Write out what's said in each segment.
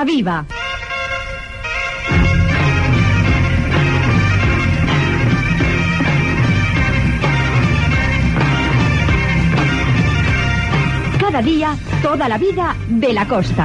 Roda Viva. Cada día, toda la vida de la costa.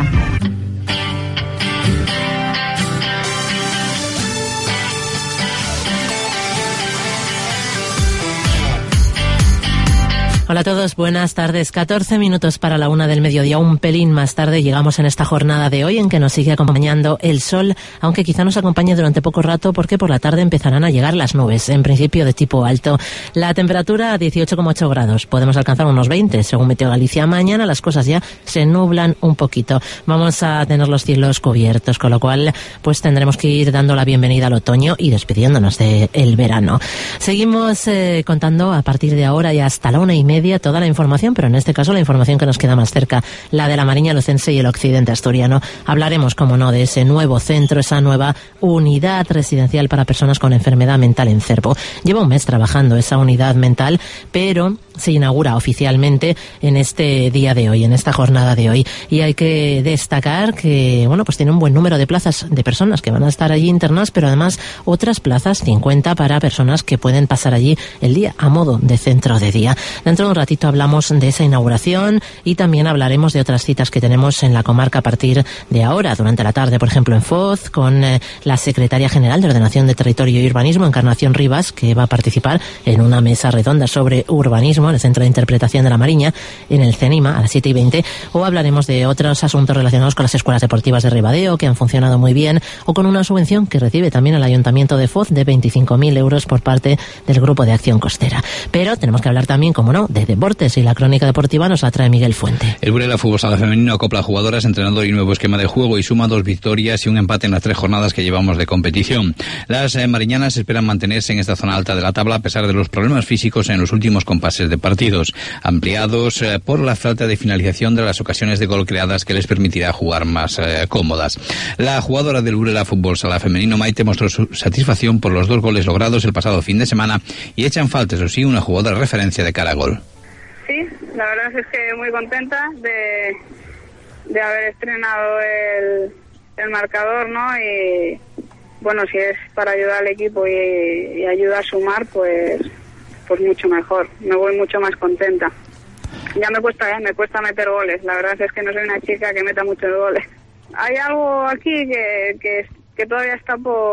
Hola a todos, buenas tardes. 14 minutos para la 1 del mediodía, un pelín más tarde llegamos en esta jornada de hoy en que nos sigue acompañando el sol, aunque quizá nos acompañe durante poco rato porque por la tarde empezarán a llegar las nubes, en principio de tipo alto. La temperatura 18,8 grados, podemos alcanzar unos 20 según Meteo Galicia. Mañana las cosas ya se nublan un poquito, vamos a tener los cielos cubiertos, con lo cual pues tendremos que ir dando la bienvenida al otoño y despidiéndonos del verano. Seguimos contando a partir de ahora y hasta la 1:30 toda la información, pero en este caso la información que nos queda más cerca, la de la Mariña Lucense y el occidente asturiano. Hablaremos, como no, de ese nuevo centro, esa nueva unidad residencial para personas con enfermedad mental en Cervo. Lleva un mes trabajando esa unidad mental, pero se inaugura oficialmente en este día de hoy, en esta jornada de hoy. Y hay que destacar que, bueno, pues tiene un buen número de plazas de personas que van a estar allí internas, pero además otras plazas, 50 para personas que pueden pasar allí el día a modo de centro de día. Dentro de un ratito hablamos de esa inauguración y también hablaremos de otras citas que tenemos en la comarca a partir de ahora, durante la tarde, por ejemplo, en Foz, con la secretaria general de Ordenación de Territorio y Urbanismo, Encarnación Rivas, que va a participar en una mesa redonda sobre urbanismo en el Centro de Interpretación de la Mariña, en el CENIMA, a las 7:20, o hablaremos de otros asuntos relacionados con las escuelas deportivas de Ribadeo, que han funcionado muy bien, o con una subvención que recibe también el Ayuntamiento de Foz de 25.000 euros por parte del Grupo de Acción Costera. Pero tenemos que hablar también, como no, de deportes, y la crónica deportiva nos la trae Miguel Fuente. El Burela Fútbol Sala Femenino acopla jugadoras, entrenador y nuevo esquema de juego y suma 2 victorias y un empate en las 3 jornadas que llevamos de competición. Las mariñanas esperan mantenerse en esta zona alta de la tabla a pesar de los problemas físicos en los últimos compases de partidos, ampliados por la falta de finalización de las ocasiones de gol creadas que les permitirá jugar más cómodas. La jugadora del Burela Fútbol Sala Femenino, Maite, mostró su satisfacción por los 2 goles logrados el pasado fin de semana y echan falta, eso sí, una jugadora referencia de cara a gol. Sí, la verdad es que muy contenta de haber estrenado el marcador, ¿no? Y bueno, si es para ayudar al equipo y ayuda a sumar, pues mucho mejor. Me voy mucho más contenta. Ya me cuesta meter goles. La verdad es que no soy una chica que meta muchos goles. Hay algo aquí que todavía está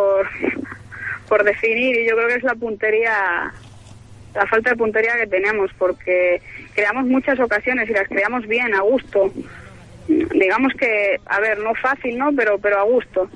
por definir, y yo creo que es la puntería. La falta de puntería que tenemos, porque creamos muchas ocasiones y las creamos bien, a gusto. Digamos que, a ver, no fácil, ¿no? Pero a gusto.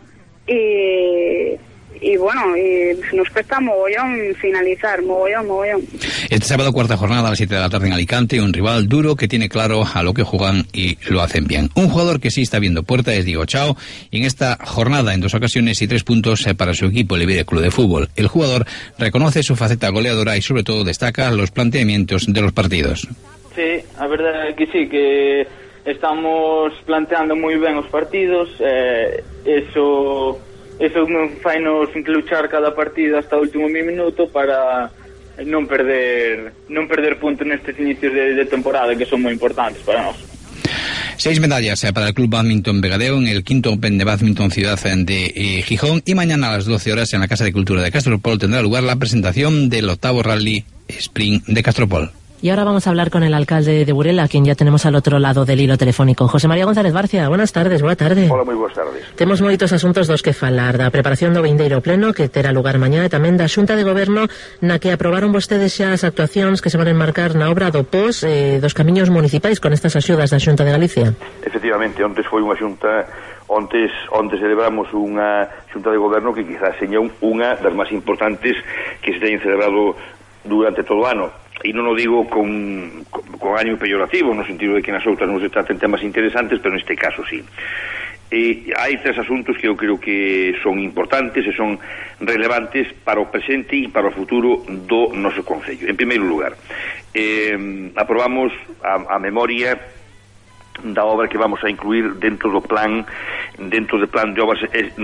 Y bueno, y nos cuesta mogollón finalizar, mogollón. Este sábado, 4ª jornada a las 7 de la tarde en Alicante, un rival duro que tiene claro a lo que juegan y lo hacen bien. Un jugador que sí está viendo puerta es Diego Chao, y en esta jornada en 2 ocasiones y 3 puntos para su equipo, el Iberia Club de Fútbol. El jugador reconoce su faceta goleadora y sobre todo destaca los planteamientos de los partidos. Sí, a verdade que sí, que estamos planteando moi ben os partidos, eso fainos luchar cada partido hasta o último minuto para non perder puntos nestes inicios de temporada, que son moi importantes para nós. 6 medallas para el Club Badminton Vegadeo en el 5º Open de Badminton Ciudad de Gijón, y mañana a las 12 horas en la Casa de Cultura de Castropol tendrá lugar la presentación del 8º Rally Sprint de Castropol. Y ahora vamos a hablar con el alcalde de Burela, a quien ya tenemos al otro lado del hilo telefónico. José María González Barcia, buenas tardes, boa tarde. Hola, moi boas tardes. Temos moitos asuntos dos que falar, da preparación do vindeiro pleno que terá lugar mañá, e tamén da Xunta de Goberno na que aprobaron vostedes xa as actuacións que se van a enmarcar na obra do POS dos camiños municipais con estas axudas da Xunta de Galicia. Efectivamente, ontes foi unha xunta, ontes celebramos unha Xunta de Goberno que quizás seña unha das máis importantes que se teñen celebrado durante todo o ano. E non o digo con ánimo peyorativo, no sentido de que nas outras non se traten temas interesantes, pero neste caso sí. E hai 3 asuntos que eu creo que son importantes e son relevantes para o presente e para o futuro do noso concello. En primeiro lugar, aprobamos a memoria da obra que vamos a incluir dentro do plan de obras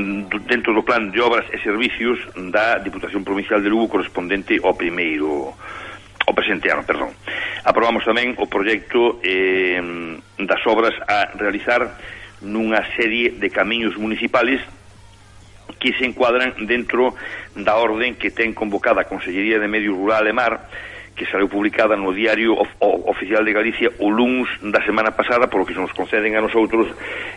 e servicios da Diputación Provincial de Lugo correspondente ao presente ano, perdón. Aprobamos tamén o proxecto das obras a realizar nunha serie de camiños municipales que se encuadran dentro da orden que ten convocada a Consellería de Medio Rural e Mar, que salió publicada no Diario Oficial de Galicia o luns da semana pasada, por lo que nos conceden a nosotros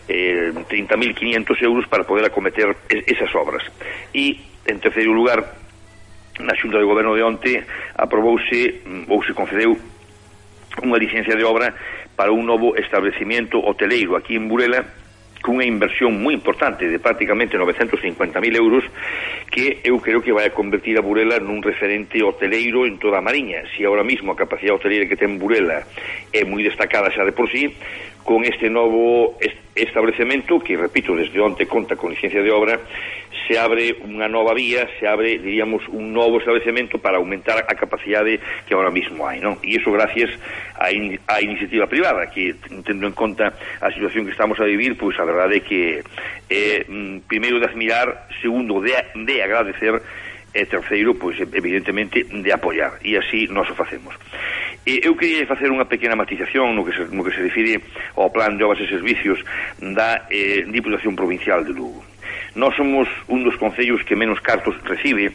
30.500 euros para poder acometer esas obras. E, en terceiro lugar, na Xunta de Goberno de onte aprobouse ou se concedeu unha licencia de obra para un novo establecimiento hoteleiro aquí en Burela, cunha inversión moi importante de prácticamente 950.000 euros, que eu creo que vai a convertir a Burela nun referente hoteleiro en toda a Mariña. Si ahora mismo a capacidade hoteleira que ten Burela é moi destacada xa de por sí, con este novo establecemento, que, repito, desde onte conta con licencia de obra, se abre unha nova vía, se abre, diríamos, un novo establecemento para aumentar a capacidade que ahora mismo hai, non? E iso gracias á iniciativa privada, que, tendo en conta a situación que estamos a vivir, pois a verdade é que primeiro de admirar, segundo de agradecer, e terceiro, pois evidentemente de apoiar, e así nós o facemos. Eu queria facer unha pequena matización no que se refire ao plan de obras e servicios da Diputación Provincial de Lugo. Nós somos un dos concellos que menos cartos recibe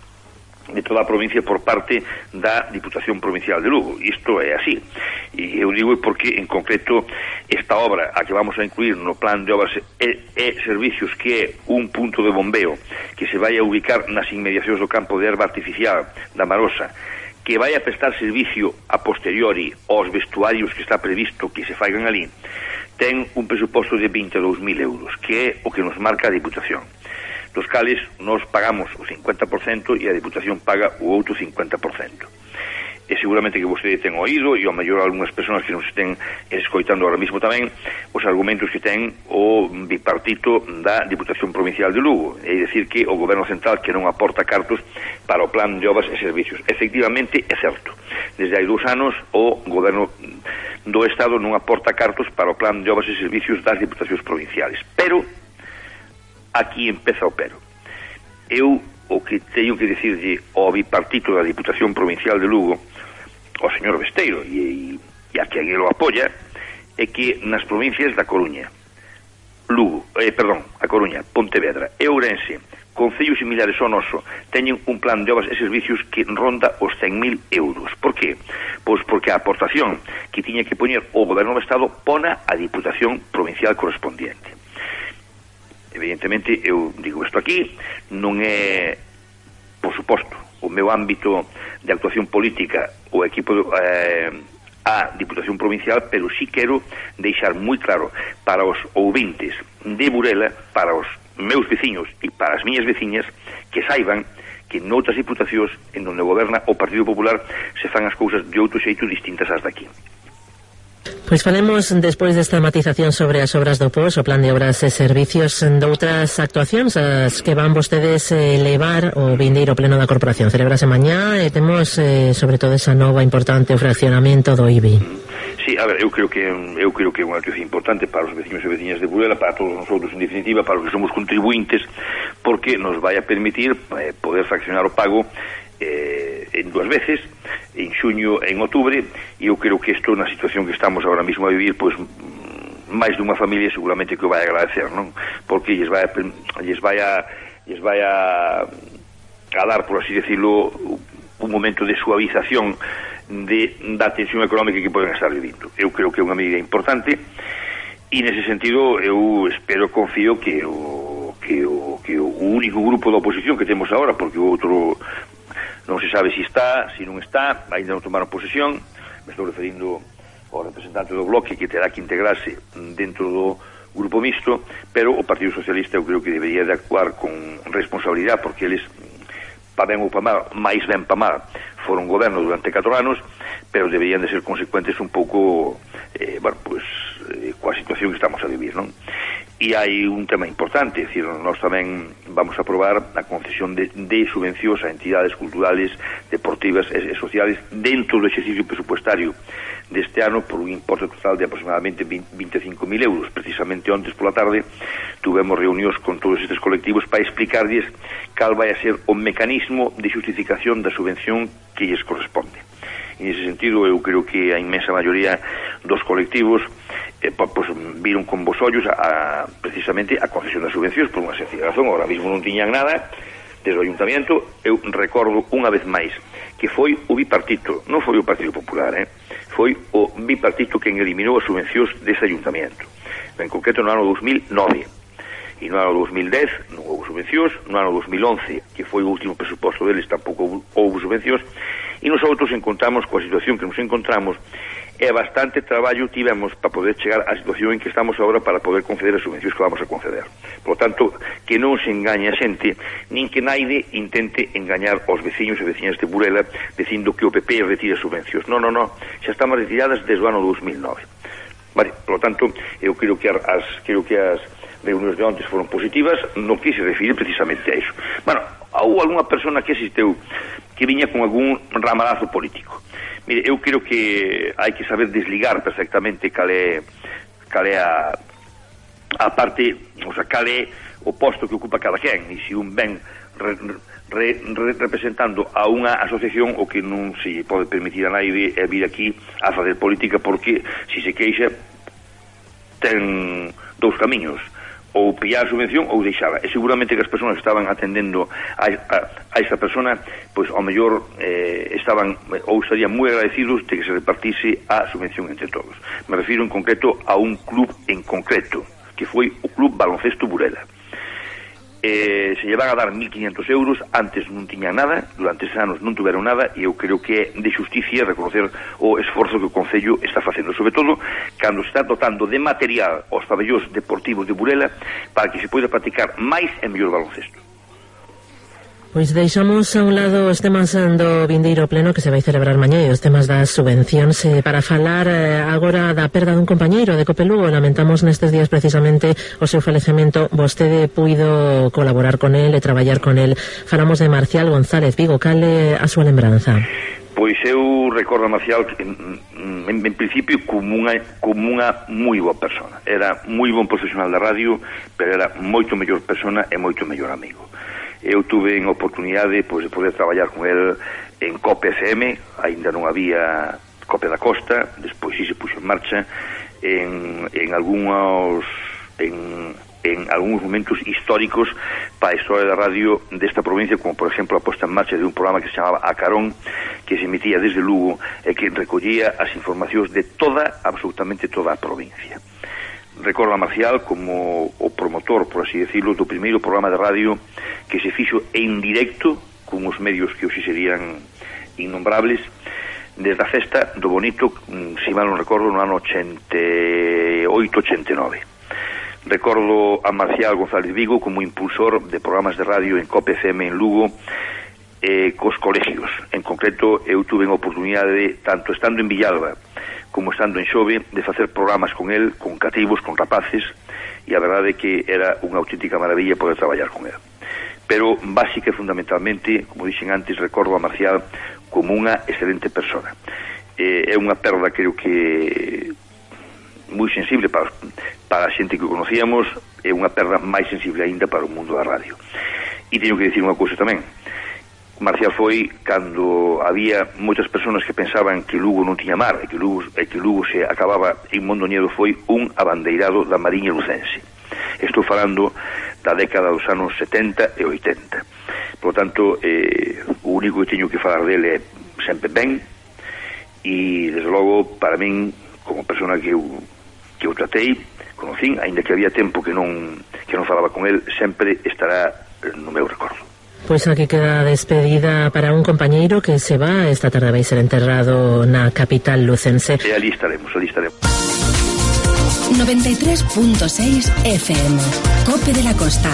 de toda a provincia por parte da Diputación Provincial de Lugo. Isto é así. E eu digo porque, en concreto, esta obra a que vamos a incluir no plan de obras e servicios, que é un punto de bombeo que se vai a ubicar nas inmediacións do campo de erva artificial da Marosa, que vai a prestar servicio a posteriori aos vestuarios que está previsto que se faigan ali, ten un presuposto de 22.000 euros, que é o que nos marca a Diputación, dos cales nos pagamos o 50% e a Diputación paga o outro 50%. E seguramente que vostede ten oído, e ao mellor algunhas persoas que nos estén escoitando ahora mismo tamén, os argumentos que ten o bipartito da Diputación Provincial de Lugo, é dicir que o Goberno Central que non aporta cartos para o plan de obras e servicios. Efectivamente, é certo. Desde hai 2 anos o Goberno do Estado non aporta cartos para o plan de obras e servicios das Diputacións Provinciales. Pero, aquí empeza o pero. Eu o que teño que dicirlle ao bipartito da Diputación Provincial de Lugo, ao señor Besteiro e a quen ele o apoia, é que nas provincias da Coruña, a Coruña, Pontevedra e Ourense, concellos similares ao noso, teñen un plan de obras e servicios que ronda os 100.000 euros. Por qué? Pois porque a aportación que tiña que poñer o Goberno do Estado pona a Diputación Provincial correspondiente. Evidentemente, eu digo isto aquí, non é, por suposto, o meu ámbito de actuación política o equipo a Diputación Provincial, pero sí quero deixar moi claro para os ouvintes de Burela, para os meus veciños e para as miñas veciñas, que saiban que noutras diputacións en onde goberna o Partido Popular se fan as cousas de outro xeito distintas ás daqui. Pois falemos despois desta matización sobre as obras do POS, o plan de obras e servicios, doutras actuacións as que van vostedes levar o vindeiro pleno da Corporación. Celebrase mañá e temos sobre todo esa nova importante o fraccionamento do IBI. Sí, a ver, eu creo que é unha actuación importante para os veciños e veciñas de Burela, para todos nosotros en definitiva, para os que somos contribuintes, porque nos vai a permitir poder fraccionar o pago en 2 veces, en xuño e en outubro, e eu creo que isto, na situación que estamos agora mesmo a vivir, pois máis dunha familia seguramente que o vai agradecer, non? Porque lles vai a dar, por así decirlo, un momento de suavización da tensión económica que poden estar vivindo. Eu creo que é unha medida importante, e nese sentido eu espero, confío que o único grupo da oposición que temos agora, porque o outro non se sabe se está, se non está, ainda non tomaron posesión, me estou referindo ao representante do bloque que terá que integrarse dentro do grupo mixto, pero o Partido Socialista eu creo que debería de actuar con responsabilidade, porque eles, pa ben ou pa mal, máis ben pa mal, foron goberno durante 4 anos, pero deberían de ser consecuentes un pouco coa situación que estamos a vivir, non? E hai un tema importante, é dicir, nós tamén vamos a aprobar a concesión de subvencións a entidades culturales, deportivas e sociales dentro do exercicio presupuestario deste ano por un importe total de aproximadamente 25.000 euros. Precisamente ontes pola tarde tuvemos reunións con todos estes colectivos para explicarlles cal vai a ser o mecanismo de justificación da subvención que lles corresponde. En ese sentido, eu creo que a inmensa maioría dos colectivos pois viron con vos ollos precisamente a concesión das subvencións por unha sencilla razón. Ahora mesmo non tiñan nada desde o Ayuntamento. Eu recordo unha vez máis que foi o bipartito, non foi o Partido Popular, foi o bipartito quen eliminou as subvencións deste Ayuntamento, en concreto no ano 2009, e no ano 2010 non houve subvencións, no ano 2011, que foi o último presuposto deles, tampouco houve subvencións, e nosotros encontramos coa situación que nos encontramos, e bastante traballo tivemos para poder chegar á situación en que estamos agora para poder conceder as subvencións que vamos a conceder. Por lo tanto, que non se engañe a xente, nin que naide intente engañar aos veciños e veciñas de Burela dicindo que o PP retira subvencións. Non, xa estamos retiradas desde o ano 2009. Vale, por lo tanto, eu creo que as reunións de ontes foron positivas, non quise referir precisamente a iso. Bueno, houve algunha persona que asisteu que viña con algún ramalazo político. Mire, eu creo que hai que saber desligar perfectamente cal é a parte, o sea, cal é o posto que ocupa cada quen, e se un ben representando a unha asociación, o que non se pode permitir a naide é vir aquí a facer política, porque se se queixa ten dous camiños: ou pillar a subvención ou deixala. E seguramente que as persoas que estaban atendendo a esta persona, pois ao mellor estaban ou estarían moi agradecidos de que se repartise a subvención entre todos. Me refiro en concreto a un club en concreto, que foi o Club Baloncesto Burela. Se lle van a dar 1.500 euros, antes non tiñan nada, durante estes anos non tuveron nada, e eu creo que é de xusticia reconocer o esforzo que o Concello está facendo, sobre todo cando se está dotando de material aos pabellóns deportivos de Burela para que se poida practicar máis e mellor baloncesto. Pois deixamos a un lado os temas do vindeiro pleno que se vai celebrar mañá e os temas das subvencións para falar agora da perda dun compañeiro de Cope Lugo. Lamentamos nestes días precisamente o seu falecemento. Vostede puido colaborar con el e traballar con el. Falamos de Marcial González Vigo. Cal é a súa lembranza? Pois eu recordo a Marcial en principio como unha moi boa persona. Era moi bon profesional da radio, pero era moito mellor persona e moito mellor amigo. Eu tuve a oportunidade de poder traballar con el en Cope FM, ainda non había Cope da Costa, despois sí se puxo en marcha en algúns momentos históricos para a historia da radio desta provincia, como por exemplo a posta en marcha de un programa que se chamaba A Carón, que se emitía desde Lugo e que recollía as informacións de absolutamente toda a provincia. Recordo a Marcial como o promotor, por así decirlo, do primeiro programa de radio que se fixo en directo con os medios que hoxe serían innombrables, desde a festa do Bonito, se mal non recordo, no ano 88-89. Recordo a Marcial González Vigo como impulsor de programas de radio en Cope FM en Lugo, cos colegios. En concreto, eu tuve a oportunidade, tanto estando en Villalba como estando en Xove, de facer programas con el, con cativos, con rapaces, e a verdade é que era unha auténtica maravilla poder traballar con el. Pero, básica e fundamentalmente, como dixen antes, recordo a Marcial como unha excelente persona. É unha perda, creo que moi sensible para a xente que o conocíamos, é unha perda máis sensible aínda para o mundo da radio. E teño que dicir unha cousa tamén. Marcial foi cando había moitas persoas que pensaban que Lugo non tiña mar e que Lugo se acababa en Mondoñedo, foi un abandeirado da Mariña lucense. Estou falando da década dos anos 70 e 80. Por lo tanto, o único que teño que falar dele é sempre ben, e desde logo para min, como persona que eu tratei, conocín, aínda que había tempo que non falaba con el, sempre estará no meu recordo. Pois aquí queda a despedida para un compañeiro que se va, esta tarde vai ser enterrado na capital lucense. E ali estaremos. 93.6 FM, Cope de la Costa.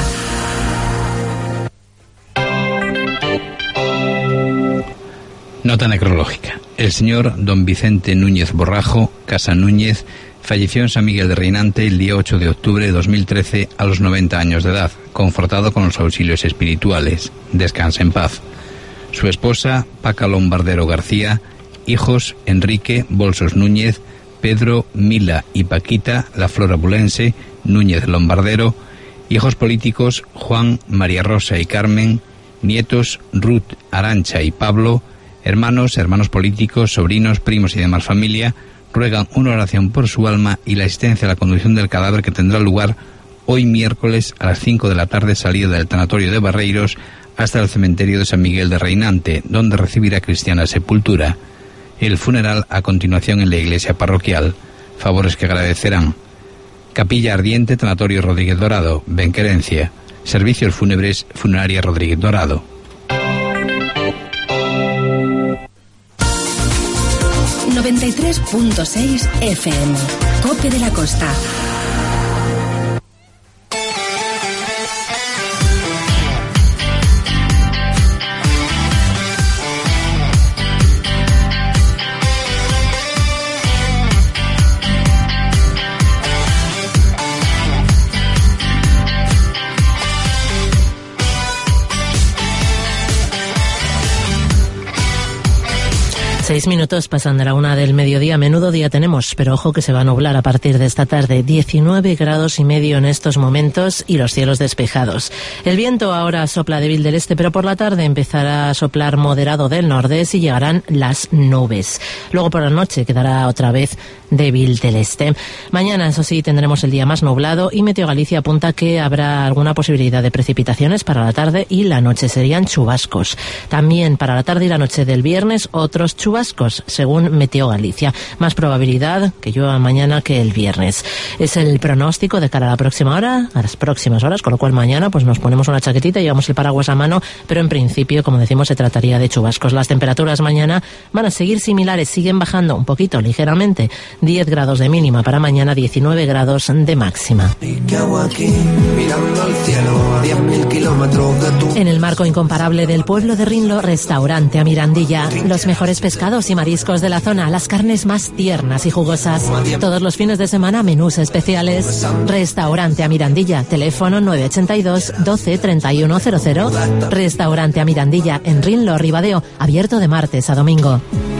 Nota necrológica. El señor don Vicente Núñez Borrajo, Casa Núñez, falleció en San Miguel de Reinante el día 8 de octubre de 2013 a los 90 años de edad, confortado con los auxilios espirituales. Descansa en paz. Su esposa, Paca Lombardero García, hijos Enrique Bolsos Núñez, Pedro, Mila y Paquita La Flor Abulense Núñez Lombardero, hijos políticos Juan, María Rosa y Carmen, nietos Ruth, Arancha y Pablo, hermanos políticos, sobrinos, primos y demás familia, ruegan una oración por su alma y la asistencia a la conducción del cadáver, que tendrá lugar hoy miércoles a las 5 de la tarde, salida del tanatorio de Barreiros hasta el cementerio de San Miguel de Reinante, donde recibirá cristiana sepultura. El funeral a continuación en la iglesia parroquial. Favores que agradecerán: Capilla Ardiente, Tanatorio Rodríguez Dorado, Benquerencia. Servicios fúnebres, Funeraria Rodríguez Dorado. 93.6 FM, Cope de la Costa. Seis minutos pasan de la 1 del mediodía. Menudo día tenemos, pero ojo que se va a nublar a partir de esta tarde. 19 grados y medio en estos momentos y los cielos despejados. El viento ahora sopla débil del este, pero por la tarde empezará a soplar moderado del nordeste y llegarán las nubes. Luego por la noche quedará otra vez débil del este. Mañana, eso sí, tendremos el día más nublado y Meteo Galicia apunta que habrá alguna posibilidad de precipitaciones para la tarde y la noche. Serían chubascos. También para la tarde y la noche del viernes otros chubascos, según Meteo Galicia. Más probabilidad que llueva mañana que el viernes. Es el pronóstico de cara a la próxima hora, a las próximas horas, con lo cual mañana pues nos ponemos una chaquetita y llevamos el paraguas a mano, pero en principio, como decimos, se trataría de chubascos. Las temperaturas mañana van a seguir similares, siguen bajando un poquito, ligeramente. 10 grados de mínima para mañana, 19 grados de máxima. En el marco incomparable del pueblo de Rinlo, Restaurante a Mirandilla. Los mejores pescados y mariscos de la zona, las carnes más tiernas y jugosas. Todos los fines de semana, menús especiales. Restaurante a Mirandilla, teléfono 982 12 31 00. Restaurante a Mirandilla, en Rinlo, Ribadeo, abierto de martes a domingo.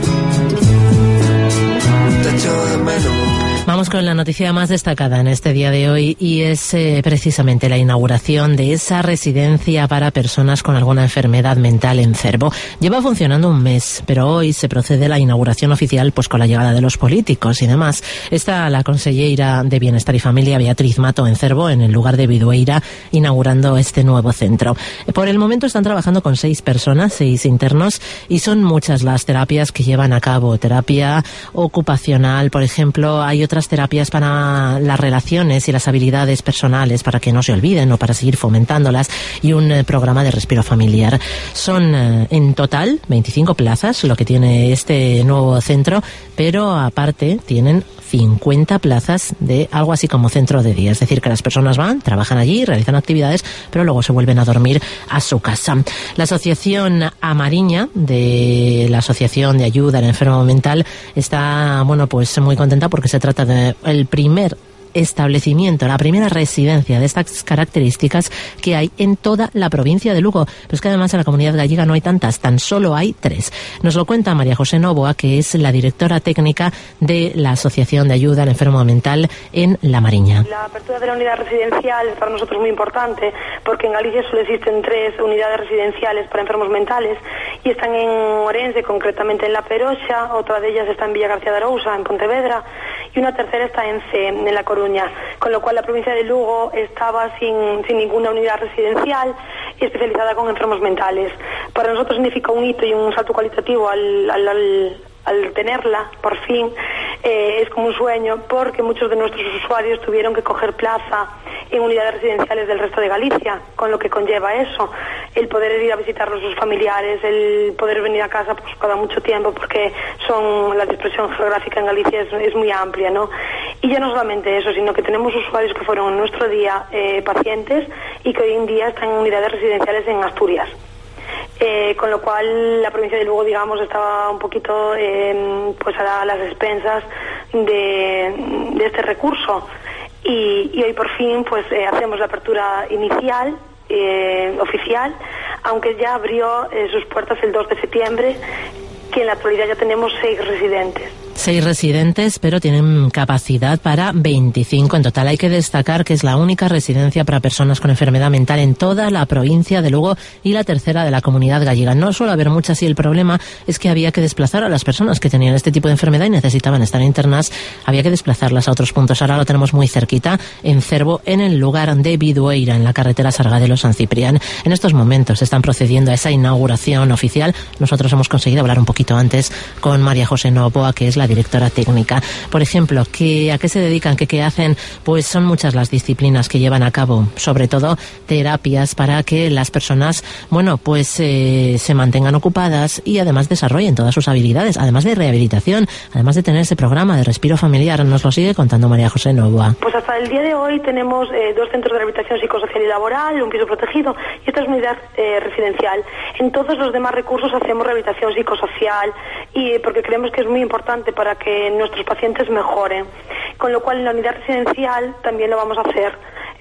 Vamos con la noticia más destacada en este día de hoy y es precisamente la inauguración de esa residencia para personas con alguna enfermedad mental en Cervo. Lleva funcionando un mes, pero hoy se procede a la inauguración oficial pues con la llegada de los políticos y demás. Está la consellera de Bienestar y Familia, Beatriz Mato, en Cervo, en el lugar de Bidueira, inaugurando este nuevo centro. Por el momento están trabajando con 6 personas, 6 internos, y son muchas las terapias que llevan a cabo. Terapia ocupacional, por ejemplo, hay otras terapias para las relaciones y las habilidades personales para que no se olviden o para seguir fomentándolas, y un programa de respiro familiar. Son en total 25 plazas lo que tiene este nuevo centro, pero aparte tienen 50 plazas de algo así como centro de día. Es decir, que las personas van, trabajan allí, realizan actividades, pero luego se vuelven a dormir a su casa. La Asociación Amariña, de la Asociación de Ayuda al Enfermo Mental, está, pues muy contenta porque se trata de el primer establecimiento, la primera residencia de estas características que hay en toda la provincia de Lugo. Pero es que además en la comunidad gallega no hay tantas, tan solo hay 3. Nos lo cuenta María José Novoa, que es la directora técnica de la Asociación de Ayuda al Enfermo Mental en La Mariña. La apertura de la unidad residencial es para nosotros muy importante porque en Galicia solo existen 3 unidades residenciales para enfermos mentales y están en Orense, concretamente en La Peroxa, otra de ellas está en Villa García de Arousa, en Pontevedra, y una tercera está en C, en La Coruña, con lo cual la provincia de Lugo estaba sin ninguna unidad residencial especializada con enfermos mentales. Para nosotros significa un hito y un salto cualitativo al tenerla, por fin. Es como un sueño porque muchos de nuestros usuarios tuvieron que coger plaza en unidades residenciales del resto de Galicia, con lo que conlleva eso, el poder ir a visitar a sus familiares, el poder venir a casa pues cada mucho tiempo, porque la dispersión geográfica en Galicia es muy amplia, ¿no? Y ya no solamente eso, sino que tenemos usuarios que fueron en nuestro día pacientes y que hoy en día están en unidades residenciales en Asturias. Con lo cual la provincia de Lugo, digamos, estaba un poquito pues a las expensas de este recurso, y hoy por fin pues hacemos la apertura inicial oficial, aunque ya abrió sus puertas el 2 de septiembre, que en la actualidad ya tenemos 6 residentes. 6 residentes, pero tienen capacidad para 25 en total. Hay que destacar que es la única residencia para personas con enfermedad mental en toda la provincia de Lugo y la tercera de la Comunidad Gallega. No suele haber muchas y el problema es que había que desplazar a las personas que tenían este tipo de enfermedad y necesitaban estar internas, había que desplazarlas a otros puntos. Ahora lo tenemos muy cerquita, en Cervo, en el lugar de Bidueira, en la carretera Sargadelo-San Ciprián. En estos momentos están procediendo a esa inauguración oficial. Nosotros hemos conseguido hablar un poquito antes con María José Novoa, que es la directora técnica. Por ejemplo, ¿a qué se dedican? ¿Qué hacen? Pues son muchas las disciplinas que llevan a cabo, sobre todo terapias para que las personas, se mantengan ocupadas y además desarrollen todas sus habilidades, además de rehabilitación, además de tener ese programa de respiro familiar. Nos lo sigue contando María José Novoa. Pues hasta el día de hoy tenemos 2 centros de rehabilitación psicosocial y laboral, un piso protegido y esta es una unidad residencial. En todos los demás recursos hacemos rehabilitación psicosocial y porque creemos que es muy importante para que nuestros pacientes mejoren. Con lo cual en la unidad residencial también lo vamos a hacer.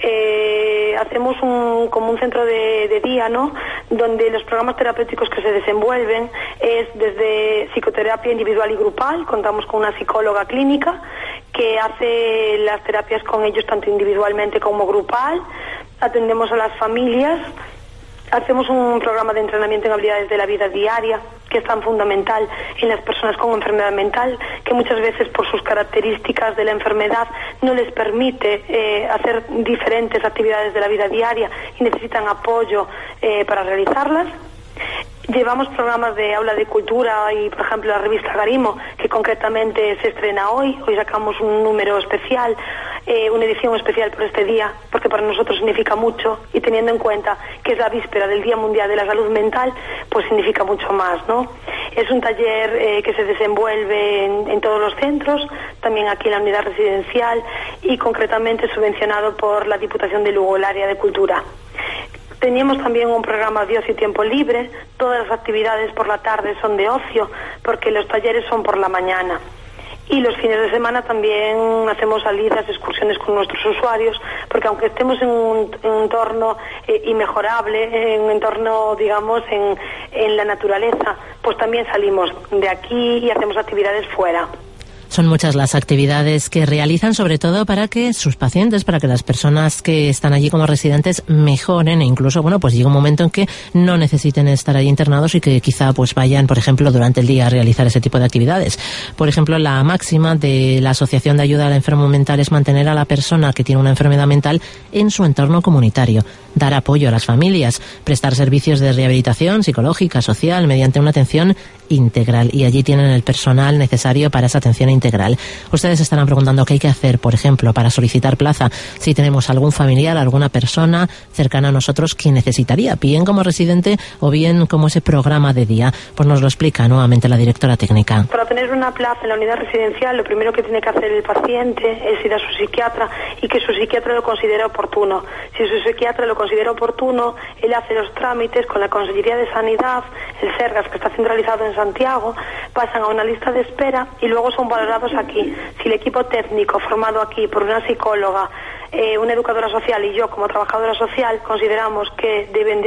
Hacemos como un centro de día, ¿no? Donde los programas terapéuticos que se desenvuelven es desde psicoterapia individual y grupal. Contamos con una psicóloga clínica que hace las terapias con ellos tanto individualmente como grupal. Atendemos a las familias. Hacemos un programa de entrenamiento en habilidades de la vida diaria, que es tan fundamental en las personas con enfermedad mental, que muchas veces por sus características de la enfermedad no les permite hacer diferentes actividades de la vida diaria y necesitan apoyo para realizarlas. Llevamos programas de aula de cultura y, por ejemplo, la revista Garimo, que concretamente se estrena hoy. Hoy sacamos un número especial, una edición especial por este día, porque para nosotros significa mucho y teniendo en cuenta que es la víspera del Día Mundial de la Salud Mental, pues significa mucho más, ¿no? Es un taller que se desenvuelve en todos los centros, también aquí en la unidad residencial y concretamente subvencionado por la Diputación de Lugo, el área de cultura. Teníamos también un programa de ocio y tiempo libre. Todas las actividades por la tarde son de ocio, porque los talleres son por la mañana. Y los fines de semana también hacemos salidas, excursiones con nuestros usuarios, porque aunque estemos en un entorno inmejorable, en un entorno, digamos, en la naturaleza, pues también salimos de aquí y hacemos actividades fuera. Son muchas las actividades que realizan, sobre todo para que sus pacientes, para que las personas que están allí como residentes mejoren e incluso, pues llega un momento en que no necesiten estar allí internados y que quizá pues vayan, por ejemplo, durante el día a realizar ese tipo de actividades. Por ejemplo, la máxima de la Asociación de Ayuda al Enfermo Mental es mantener a la persona que tiene una enfermedad mental en su entorno comunitario, dar apoyo a las familias, prestar servicios de rehabilitación psicológica, social, mediante una atención integral. Y allí tienen el personal necesario para esa atención integral. Ustedes estarán preguntando qué hay que hacer, por ejemplo, para solicitar plaza. Si tenemos algún familiar, alguna persona cercana a nosotros que necesitaría, bien como residente o bien como ese programa de día, pues nos lo explica nuevamente la directora técnica. Para tener una plaza en la unidad residencial, lo primero que tiene que hacer el paciente es ir a su psiquiatra y que su psiquiatra lo considere oportuno. Si su psiquiatra lo considera oportuno, él hace los trámites con la Consellería de Sanidad, el Sergas, que está centralizado en Santiago, pasan a una lista de espera y luego son valorados aquí. Si el equipo técnico formado aquí por una psicóloga, una educadora social y yo como trabajadora social consideramos que deben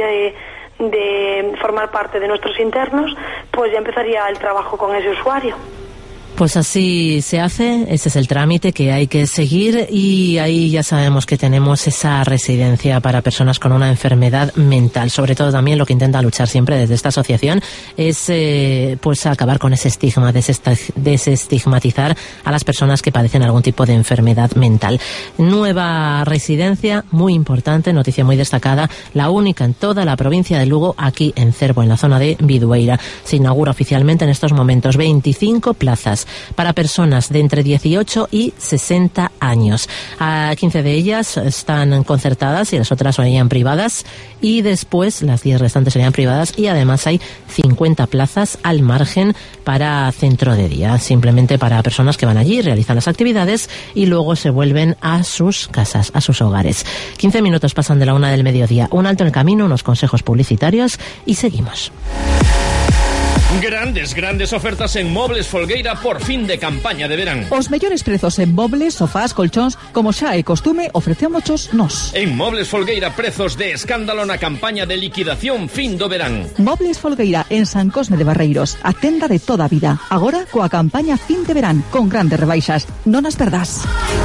de formar parte de nuestros internos, pues ya empezaría el trabajo con ese usuario. Pues así se hace, ese es el trámite que hay que seguir y ahí ya sabemos que tenemos esa residencia para personas con una enfermedad mental. Sobre todo también lo que intenta luchar siempre desde esta asociación es pues acabar con ese estigma, desestigmatizar a las personas que padecen algún tipo de enfermedad mental. Nueva residencia, muy importante, noticia muy destacada, la única en toda la provincia de Lugo, aquí en Cervo, en la zona de Bidueira. Se inaugura oficialmente en estos momentos 25 plazas para personas de entre 18 y 60 años. 15 de ellas están concertadas y las otras serían privadas y después las 10 restantes serían privadas y además hay 50 plazas al margen para centro de día, simplemente para personas que van allí, realizan las actividades y luego se vuelven a sus casas, a sus hogares. 15 minutos pasan de la 1 del mediodía. Un alto en el camino, unos consejos publicitarios y seguimos. Grandes Navidades, grandes ofertas en Mobles Folgueira por fin de campaña de verán. Os mellores prezos en mobles, sofás, colchóns, como xa é costume, ofrecémochos nós. En Mobles Folgueira, prezos de escándalo na campaña de liquidación fin do verán. Mobles Folgueira en San Cosme de Barreiros, a tenda de toda a vida. Agora coa campaña fin de verán, con grandes rebaixas. Non as perdás.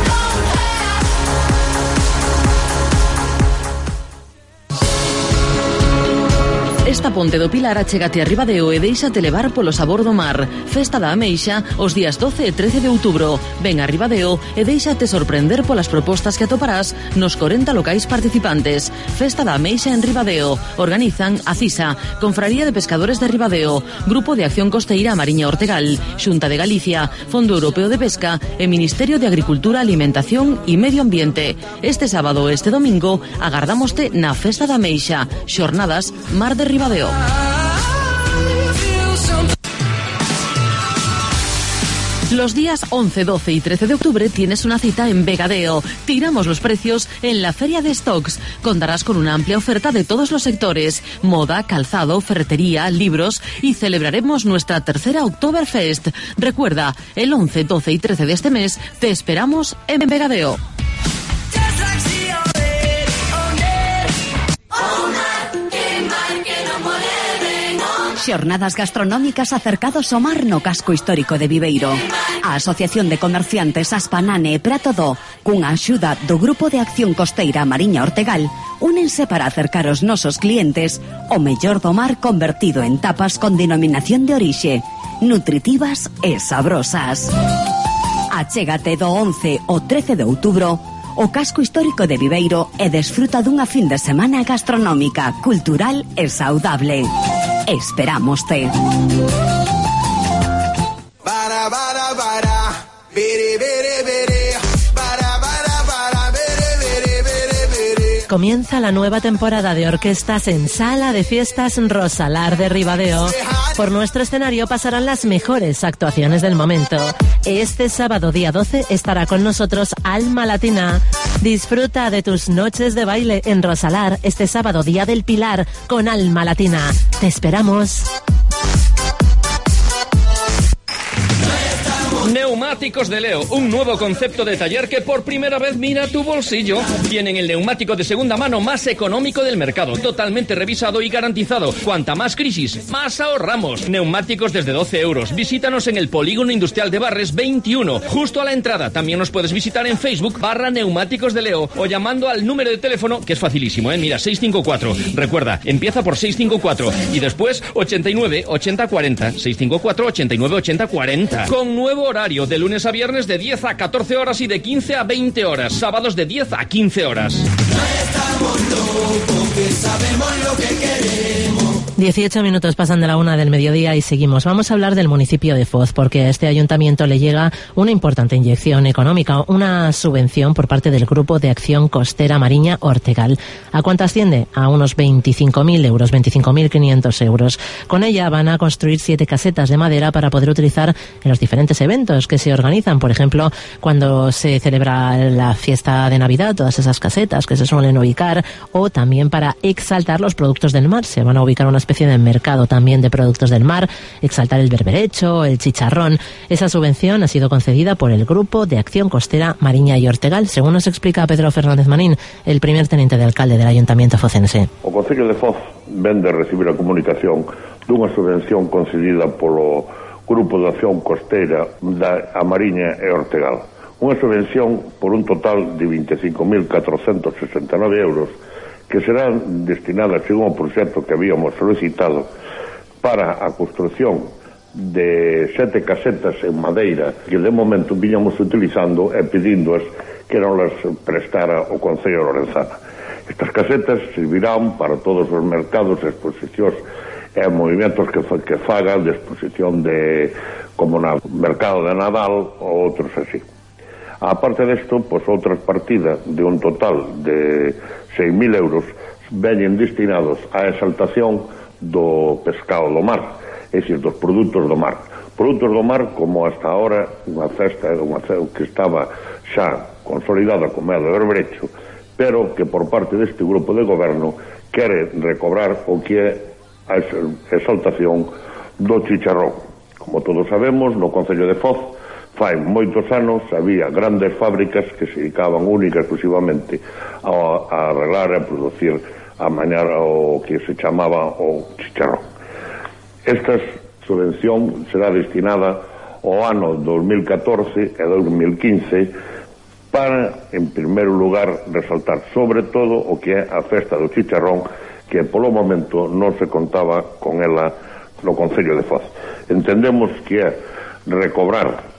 Esta ponte do Pilar achégate a Ribadeo e deixate levar polo sabor do mar. Festa da Ameixa os días 12 e 13 de outubro. Ven a Ribadeo e deixate sorprender polas propostas que atoparás nos 40 locais participantes. Festa da Ameixa en Ribadeo. Organizan a CISA, Confraría de Pescadores de Ribadeo, Grupo de Acción Costeira Mariña Ortegal, Xunta de Galicia, Fondo Europeo de Pesca e Ministerio de Agricultura, Alimentación e Medio Ambiente. Este sábado e este domingo agardámoste na Festa da Ameixa. Xornadas Mar de Ribadeo. Los días 11, 12 y 13 de octubre tienes una cita en Vegadeo. Tiramos los precios en la Feria de Stocks. Contarás con una amplia oferta de todos los sectores: moda, calzado, ferretería, libros, y celebraremos nuestra tercera Oktoberfest. Recuerda, el 11, 12 y 13 de este mes te esperamos en Vegadeo. Xornadas gastronómicas acercados ao mar no casco histórico de Viveiro. A Asociación de Comerciantes Aspanane e Prato do, cunha axuda do Grupo de Acción Costeira Mariña Ortegal, únense para acercar aos nosos clientes o mellor do mar convertido en tapas con denominación de orixe, nutritivas e sabrosas. Achégate do 11 ao 13 de outubro o casco histórico de Viveiro e desfruta dunha fin de semana gastronómica, cultural e saudable. Esperámoste. Comienza la nueva temporada de orquestas en Sala de Fiestas Rosalar de Ribadeo. Por nuestro escenario pasarán las mejores actuaciones del momento. Este sábado día 12 estará con nosotros Alma Latina. Disfruta de tus noches de baile en Rosalar este sábado día del Pilar con Alma Latina. Te esperamos. Neumáticos de Leo, un nuevo concepto de taller que por primera vez mira tu bolsillo. Tienen el neumático de segunda mano más económico del mercado, totalmente revisado y garantizado. Cuanta más crisis, más ahorramos. Neumáticos desde 12 euros. Visítanos en el Polígono Industrial de Barres 21, justo a la entrada. También nos puedes visitar en Facebook /Neumáticos de Leo o llamando al número de teléfono, que es facilísimo, mira, 654. Recuerda, empieza por 654 y después 89 80 40. 654 89 80 40. Con nuevo horario de lunes a viernes de 10 a 14 horas y de 15 a 20 horas. Sábados de 10 a 15 horas. No estamos locos, que sabemos lo que queremos. 18 minutos pasan de la 1 del mediodía y seguimos. Vamos a hablar del municipio de Foz, porque a este ayuntamiento le llega una importante inyección económica, una subvención por parte del Grupo de Acción Costera Mariña Ortegal. ¿A cuánto asciende? A unos 25.000 euros, 25.500 euros. Con ella van a construir 7 casetas de madera para poder utilizar en los diferentes eventos que se organizan. Por ejemplo, cuando se celebra la fiesta de Navidad, todas esas casetas que se suelen ubicar, o también para exaltar los productos del mar. Se van a ubicar una especie de mercado también de productos del mar, exaltar el berberecho, el chicharrón. Esa subvención ha sido concedida por el Grupo de Acción Costera Mariña y Ortegal, según nos explica Pedro Fernández Manín, el primer teniente de alcalde del Ayuntamiento focense. O Concello de Foz ven de recibir a comunicación dunha subvención concedida polo Grupo de Acción Costera da Mariña e Ortegal. Unha subvención por un total de 25.469 euros que serán destinadas, según o proxecto que habíamos solicitado, para a construción de 7 casetas en madeira que de momento viñamos utilizando e pedíndoas que non las prestara o Concello Lorenzana. Estas casetas servirán para todos os mercados, exposicións e movimentos que faga de exposición de, como na mercado de Nadal ou outros así. Aparte desto, pois outras partidas de un total de 6.000 euros veñen destinados á exaltación do pescado do mar, é dicir, dos produtos do mar. Produtos do mar como hasta ahora unha festa que estaba xa consolidada como é do berberecho, pero que por parte deste grupo de goberno quere recobrar o que é a exaltación do chicharrón. Como todos sabemos, no Concello de Foz, fai moitos anos, había grandes fábricas que se dedicaban única e exclusivamente a arreglar e a producir a mañar o que se chamaba o chicharrón. Esta subvención será destinada ao ano 2014 e 2015 para, en primeiro lugar, resaltar sobre todo o que é a festa do chicharrón, que polo momento non se contaba con ela no Concello de Foz. Entendemos que é recobrar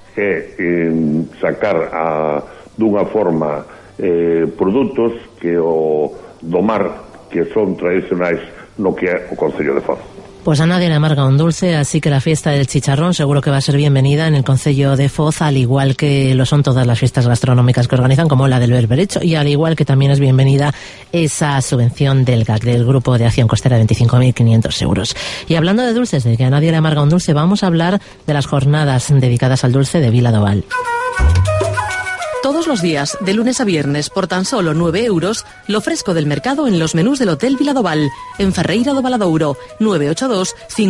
e sacar dunha forma produtos que o do mar que son tradicionais no que é o Concello de Foz. Pues a nadie le amarga un dulce, así que la fiesta del chicharrón seguro que va a ser bienvenida en el Concello de Foz, al igual que lo son todas las fiestas gastronómicas que organizan, como la del Berberecho, y al igual que también es bienvenida esa subvención del GAC, del Grupo de Acción Costera, de 25.500 euros. Y hablando de dulces, de que a nadie le amarga un dulce, vamos a hablar de las jornadas dedicadas al dulce de Vila do Val. Todos los días, de lunes a viernes, por tan solo 9 euros, lo fresco del mercado en los menús del Hotel Vila do Val, en Ferreira do Valadouro, 982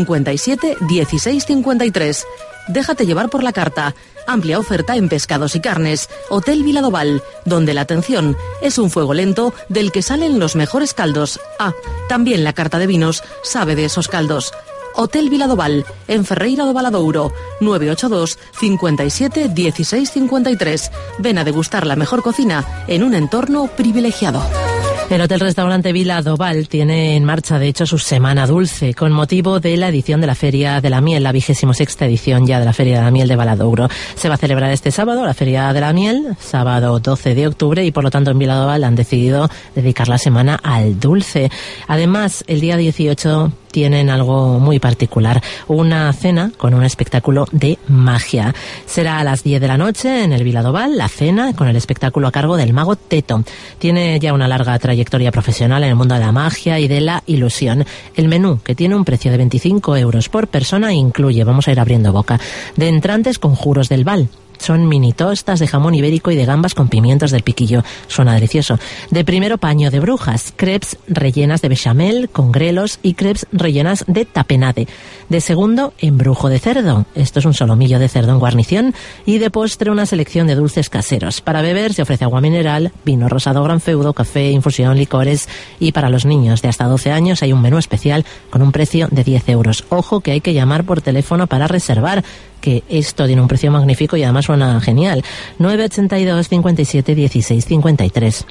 57 16 53. Déjate llevar por la carta. Amplia oferta en pescados y carnes. Hotel Vila do Val, donde la atención es un fuego lento del que salen los mejores caldos. Ah, también la carta de vinos sabe de esos caldos. Hotel Vila do Val, en Ferreira do Valadouro, 982 57 16 53. Ven a degustar la mejor cocina en un entorno privilegiado. El Hotel-Restaurante Vila do Val tiene en marcha, de hecho, su Semana Dulce, con motivo de la edición de la Feria de la Miel, la 26ª edición ya de la Feria de la Miel de Valadouro. Se va a celebrar este sábado la Feria de la Miel, sábado 12 de octubre, y por lo tanto en Vila do Val han decidido dedicar la semana al dulce. Además, el día 18 tienen algo muy particular, una cena con un espectáculo de magia. Será a las 10 de la noche en el Vila do Val, la cena con el espectáculo a cargo del mago Teto. Tiene ya una larga trayectoria profesional en el mundo de la magia y de la ilusión. El menú, que tiene un precio de 25 euros por persona, incluye, vamos a ir abriendo boca, de entrantes conjuros del Val. Son mini tostas de jamón ibérico y de gambas con pimientos del piquillo. Suena delicioso. De primero, paño de brujas, crepes rellenas de bechamel con grelos y crepes rellenas de tapenade. De segundo, embrujo de cerdo. Esto es un solomillo de cerdo en guarnición. Y de postre, una selección de dulces caseros. Para beber se ofrece agua mineral, vino rosado gran feudo, café, infusión, licores. Y para los niños de hasta 12 años hay un menú especial con un precio de 10 euros. Ojo que hay que llamar por teléfono para reservar, que esto tiene un precio magnífico y además suena genial. 982 57 16 53.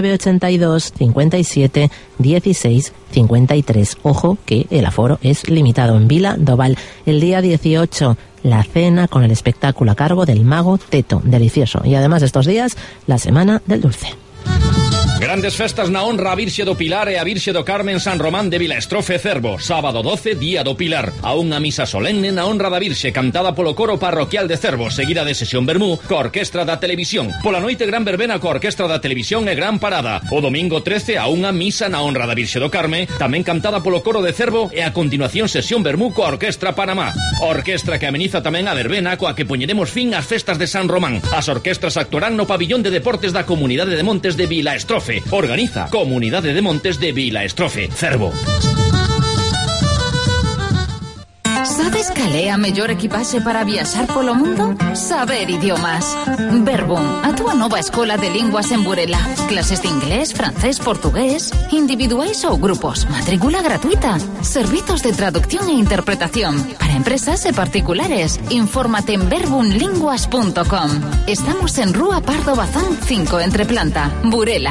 982 57 16 53. Ojo que el aforo es limitado en Vila do Val. El día 18, la cena con el espectáculo a cargo del mago Teto. Delicioso. Y además estos días, la Semana del Dulce. Grandes festas na honra a Virxe do Pilar e a Virxe do Carmen San Román de Vilaestrofe, Cervo. Sábado 12, Día do Pilar. A unha misa solemne na honra da Virxe, cantada polo coro parroquial de Cervo, seguida de sesión vermú coa Orquestra da Televisión. Pola noite, gran verbena coa Orquestra da Televisión e gran parada. O domingo 13, a unha misa na honra da Virxe do Carme, tamén cantada polo coro de Cervo, e a continuación sesión vermú coa Orquestra Panamá. Orquestra que ameniza tamén a verbena coa que poñeremos fin ás festas de San Román. As orquestras actuarán no pabillón de deportes da Comunidade de Montes de Vilaestrofe. Organiza Comunidade de Montes de Vilaestrofe, Cervo. Sabes cal é a mellor equipaxe para viaxar polo mundo? Saber idiomas. Verbum, a túa nova escola de linguas en Burela. Clases de inglés, francés, portugués, individuais ou grupos. Matrícula gratuita. Servizos de traducción e interpretación para empresas e particulares. Infórmate en verbumlinguas.com. Estamos en Rúa Pardo Bazán 5, entre planta, Burela.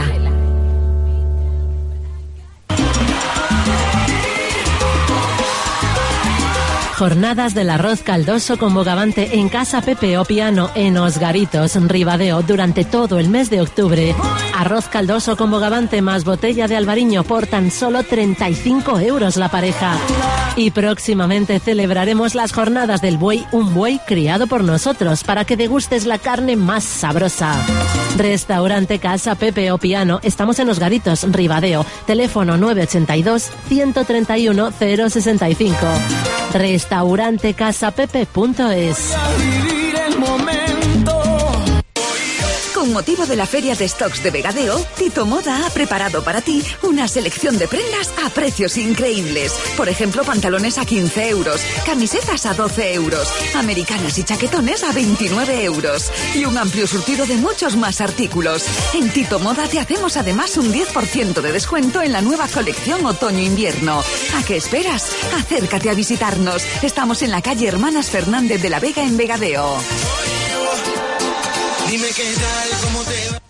Jornadas del arroz caldoso con bogavante en Casa Pepe o Piano en Os Garitos, Ribadeo, durante todo el mes de octubre. Arroz caldoso con bogavante más botella de albariño por tan solo 35 euros la pareja. Y próximamente celebraremos las jornadas del buey, un buey criado por nosotros, para que degustes la carne más sabrosa. Restaurante Casa Pepe o Piano, estamos en Os Garitos, Ribadeo, teléfono 982 131 065. Restaurantecasapepe.es. Con motivo de la Feria de Stocks de Vegadeo, Tito Moda ha preparado para ti una selección de prendas a precios increíbles. Por ejemplo, pantalones a 15 euros, camisetas a 12 euros, americanas y chaquetones a 29 euros y un amplio surtido de muchos más artículos. En Tito Moda te hacemos además un 10% de descuento en la nueva colección otoño-invierno. ¿A qué esperas? Acércate a visitarnos. Estamos en la calle Hermanas Fernández de la Vega en Vegadeo. Dime qué tal, cómo te va.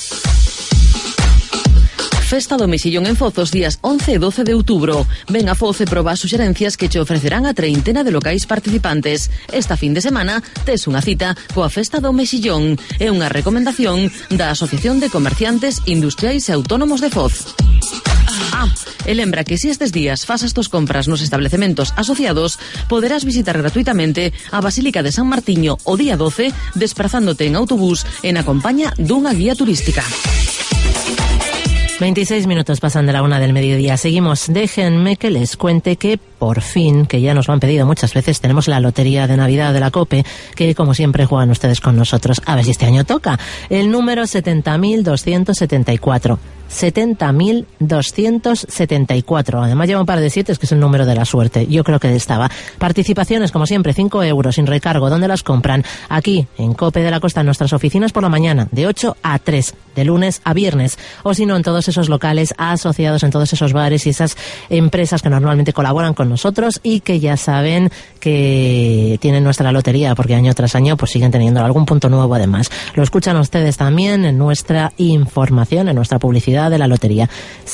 Festa do Mexillón en Foz os días 11 e 12 de outubro. Ven a Foz e proba as suxerencias que che ofrecerán a treintena de locais participantes. Esta fin de semana tes unha cita coa Festa do Mexillón. É unha recomendación da Asociación de Comerciantes Industriais e Autónomos de Foz. E lembra que se estes días fas as tus compras nos establecementos asociados, poderás visitar gratuitamente a Basílica de San Martiño o día 12 desplazándote en autobús en acompaña dunha guía turística. 26 minutos pasan de la 1 del mediodía. Seguimos. Déjenme que les cuente que por fin, que ya nos lo han pedido muchas veces, tenemos la lotería de Navidad de la COPE, que como siempre juegan ustedes con nosotros. A ver si este año toca. El número 70.274. 70.274. Además lleva un par de 7, que es el número de la suerte. Yo creo que estaba. Participaciones, como siempre, 5 euros sin recargo. ¿Dónde las compran? Aquí, en COPE de la Costa, en nuestras oficinas por la mañana, de 8 a 3, de lunes a viernes. O si no, en todos esos locales asociados, en todos esos bares y esas empresas que normalmente colaboran con nosotros y que ya saben que tienen nuestra lotería, porque año tras año pues siguen teniendo algún punto nuevo además. Lo escuchan ustedes también en nuestra información, en nuestra publicidad de la lotería.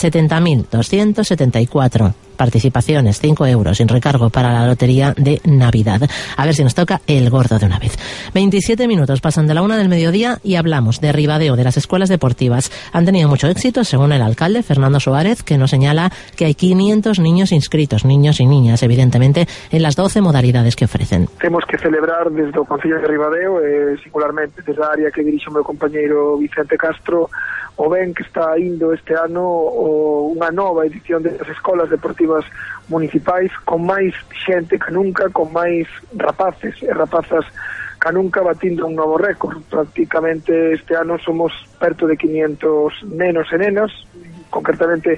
70.274 participaciones, 5 euros sin recargo para la lotería de Navidad. A ver si nos toca el gordo de una vez. 27 minutos pasan de la 1 del mediodía y hablamos de Ribadeo, de las escuelas deportivas. Han tenido mucho éxito, según el alcalde Fernando Suárez, que nos señala que hay 500 niños inscritos, niños y niñas, evidentemente, en las 12 modalidades que ofrecen. Temos que celebrar desde o Concello de Ribadeo, singularmente desde a área que dirixe o meu compañeiro Vicente Castro, o ben que está indo este ano unha nova edición das escolas deportivas municipais con máis xente que nunca, con máis rapaces e rapazas que nunca, batindo un novo récord. Prácticamente este ano somos perto de 500 nenos e nenas, concretamente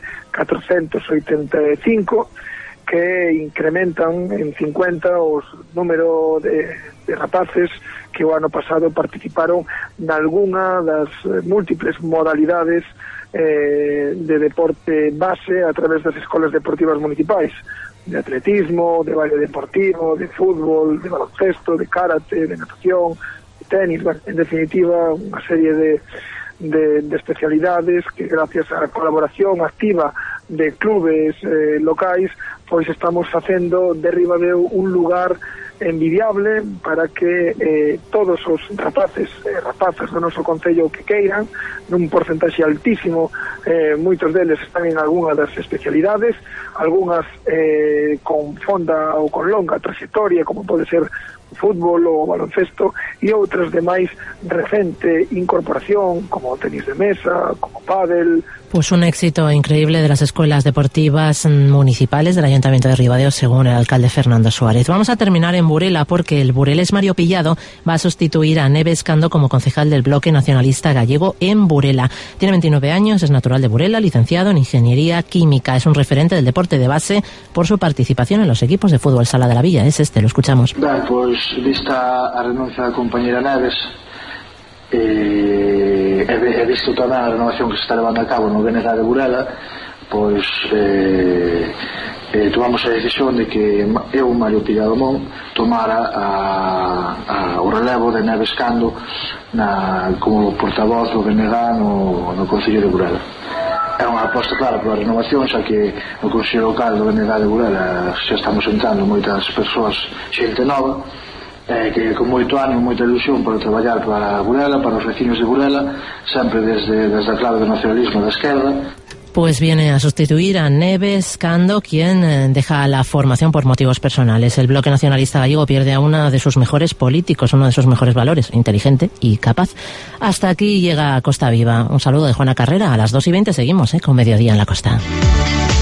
485, que incrementan en 50 os número de rapaces que o ano pasado participaron nalgúna das múltiples modalidades de deporte base a través das escolas deportivas municipais, de atletismo, de baile deportivo, de fútbol, de baloncesto, de karate, de natación, de tenis, en definitiva unha serie de especialidades que gracias á colaboración activa de clubes locais pois estamos facendo de Ribadeo un lugar envidiable para que todos os rapaces e rapazas do noso concello que queiran, nun porcentaxe altísimo, moitos deles están en algunha das especialidades, algunhas con fonda ou con longa trayectoria, como pode ser o fútbol ou o baloncesto, e outras de máis recente incorporación, como o tenis de mesa, como pádel. Pues un éxito increíble de las escuelas deportivas municipales del Ayuntamiento de Ribadeo, según el alcalde Fernando Suárez. Vamos a terminar en Burela, porque el burelés Mario Pillado va a sustituir a Neves Cando como concejal del Bloque Nacionalista Gallego en Burela. Tiene 29 años, es natural de Burela, licenciado en Ingeniería Química. Es un referente del deporte de base por su participación en los equipos de fútbol Sala de la Villa. Es lo escuchamos. Ben, pois, vista a renuncia da compañera Neves, e visto tamén a renovación que se está levando a cabo no BNG de Burela, pois tomamos a decisión de que eu, Mario Pillado Mon, tomara o relevo de Neves Cando como portavoz do BNG no Concello de Burela. É unha aposta clara pola renovación, xa que no Consello Local do BNG de Burela xa estamos entrando moitas persoas, xente nova, que con moito ánimo, moita ilusión para traballar para Burela, para os vecinos de Burela, sempre desde a clave do nacionalismo da esquerda. Pues viene a sustituir a Neves Cando, quien deja la formación por motivos personales. El Bloque Nacionalista Gallego pierde a uno de sus mejores políticos, uno de sus mejores valores, inteligente y capaz. Hasta aquí llega Costa Viva. Un saludo de Juana Carrera. A las 2:20 seguimos con Mediodía en la Costa.